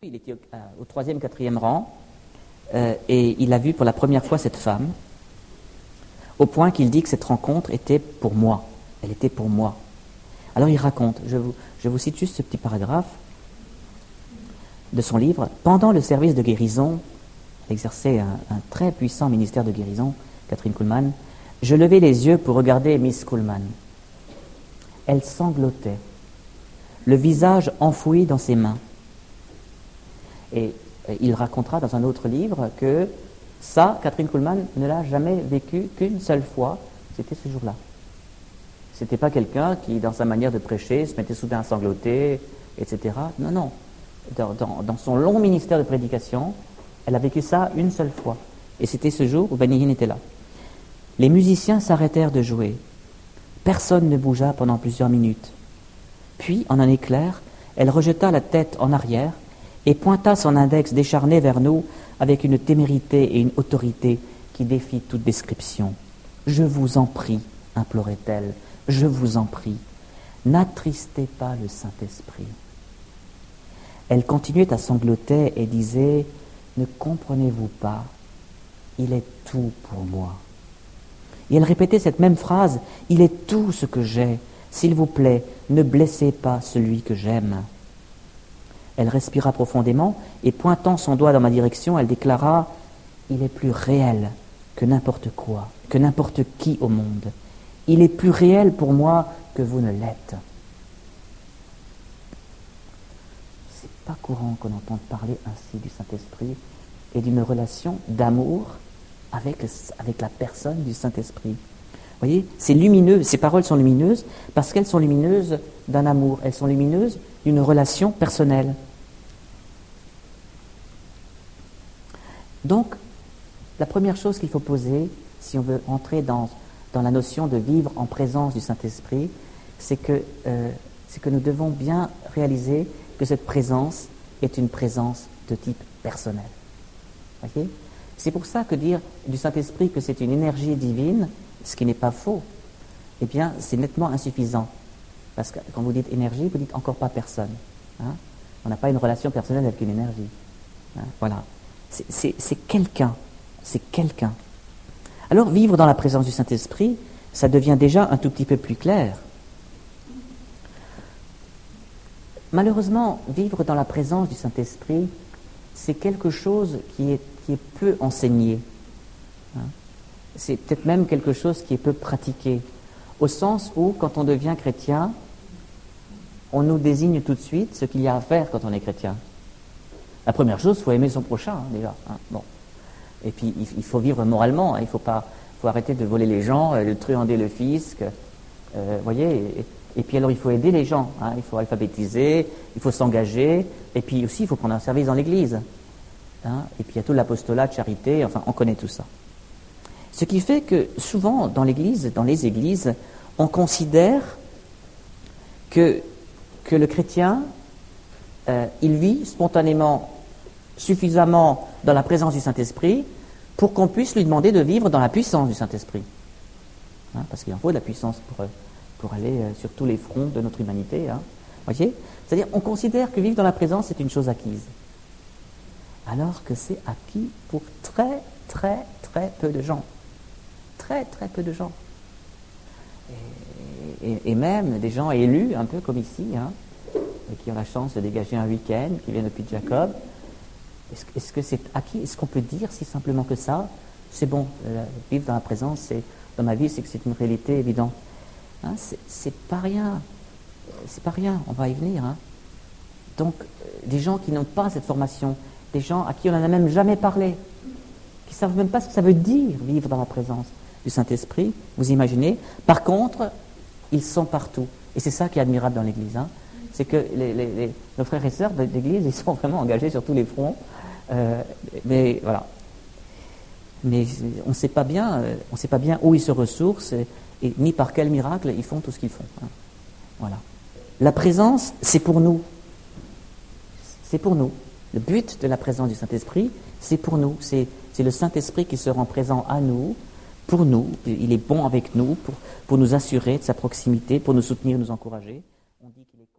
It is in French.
Il était au 3e, 4e rang et il a vu pour la première fois cette femme, au point qu'il dit que cette rencontre était pour moi. Elle était pour moi. Alors il raconte, je vous cite juste ce petit paragraphe de son livre. Pendant le service de guérison, elle exerçait un très puissant ministère de guérison, Kathryn Kuhlman, je levai les yeux pour regarder Miss Kuhlman. Elle sanglotait, le visage enfoui dans ses mains. Et il racontera dans un autre livre que ça, Kathryn Kuhlman ne l'a jamais vécu qu'une seule fois, c'était ce jour-là. C'était pas quelqu'un qui, dans sa manière de prêcher, se mettait soudain à sangloter, etc. Non, non. Dans son long ministère de prédication, elle a vécu ça une seule fois. Et c'était ce jour où Benny Hinn était là. Les musiciens s'arrêtèrent de jouer. Personne ne bougea pendant plusieurs minutes. Puis, en un éclair, elle rejeta la tête en arrière et pointa son index décharné vers nous avec une témérité et une autorité qui défient toute description. « Je vous en prie, implorait-elle, je vous en prie, n'attristez pas le Saint-Esprit. » Elle continuait à sangloter et disait « Ne comprenez-vous pas, il est tout pour moi. » Et elle répétait cette même phrase « Il est tout ce que j'ai, s'il vous plaît, ne blessez pas celui que j'aime. » Elle respira profondément et pointant son doigt dans ma direction, elle déclara « Il est plus réel que n'importe quoi, que n'importe qui au monde. Il est plus réel pour moi que vous ne l'êtes. » C'est pas courant qu'on entende parler ainsi du Saint-Esprit et d'une relation d'amour avec la personne du Saint-Esprit. Vous voyez, c'est lumineux, ces paroles sont lumineuses parce qu'elles sont lumineuses d'un amour, elles sont lumineuses d'une relation personnelle. Donc, la première chose qu'il faut poser, si on veut entrer dans la notion de vivre en présence du Saint-Esprit, c'est que nous devons bien réaliser que cette présence est une présence de type personnel. Voyez ? C'est pour ça que dire du Saint-Esprit que c'est une énergie divine, ce qui n'est pas faux, eh bien, c'est nettement insuffisant. Parce que quand vous dites énergie, vous dites encore pas personne. Hein ? On n'a pas une relation personnelle avec une énergie. Hein ? Voilà. C'est quelqu'un. C'est quelqu'un. Alors, vivre dans la présence du Saint-Esprit, ça devient déjà un tout petit peu plus clair. Malheureusement, vivre dans la présence du Saint-Esprit, c'est quelque chose qui est peu enseigné. Hein? C'est peut-être même quelque chose qui est peu pratiqué. Au sens où, quand on devient chrétien, on nous désigne tout de suite ce qu'il y a à faire quand on est chrétien. La première chose, il faut aimer son prochain, hein, déjà. Hein, bon. Et puis, il faut vivre moralement. Hein, il faut arrêter de voler les gens, de truander le fisc. Voyez. Et puis alors, il faut aider les gens. Hein, il faut alphabétiser, il faut s'engager. Et puis aussi, il faut prendre un service dans l'Église. Hein, et puis, il y a tout l'apostolat de charité. Enfin, on connaît tout ça. Ce qui fait que souvent, dans les églises, on considère que le chrétien, il vit spontanément, suffisamment dans la présence du Saint-Esprit pour qu'on puisse lui demander de vivre dans la puissance du Saint-Esprit. Hein, parce qu'il en faut de la puissance pour aller sur tous les fronts de notre humanité. Hein, voyez ? C'est-à-dire, on considère que vivre dans la présence, c'est une chose acquise. Alors que c'est acquis pour très, très, très peu de gens. Très, très peu de gens. Et même des gens élus, un peu comme ici, hein, qui ont la chance de dégager un week-end, qui viennent au Puy de Jacob. Est-ce que c'est acquis ? Est-ce qu'on peut dire si simplement que ça, c'est bon, vivre dans la présence, dans ma vie, c'est que c'est une réalité évidente. Hein, c'est pas rien. C'est pas rien, on va y venir. Hein. Donc, des gens qui n'ont pas cette formation, des gens à qui on n'en a même jamais parlé, qui ne savent même pas ce que ça veut dire vivre dans la présence du Saint-Esprit, vous imaginez. Par contre, ils sont partout. Et c'est ça qui est admirable dans l'Église. Hein. C'est que nos frères et sœurs de l'Église, ils sont vraiment engagés sur tous les fronts. Mais voilà. Mais on ne sait pas bien où ils se ressourcent et ni par quel miracle ils font tout ce qu'ils font. Hein. Voilà. La présence, c'est pour nous. C'est pour nous. Le but de la présence du Saint-Esprit, c'est pour nous. C'est le Saint-Esprit qui se rend présent à nous, pour nous. Il est bon avec nous, pour nous assurer de sa proximité, pour nous soutenir, nous encourager. On dit qu'il est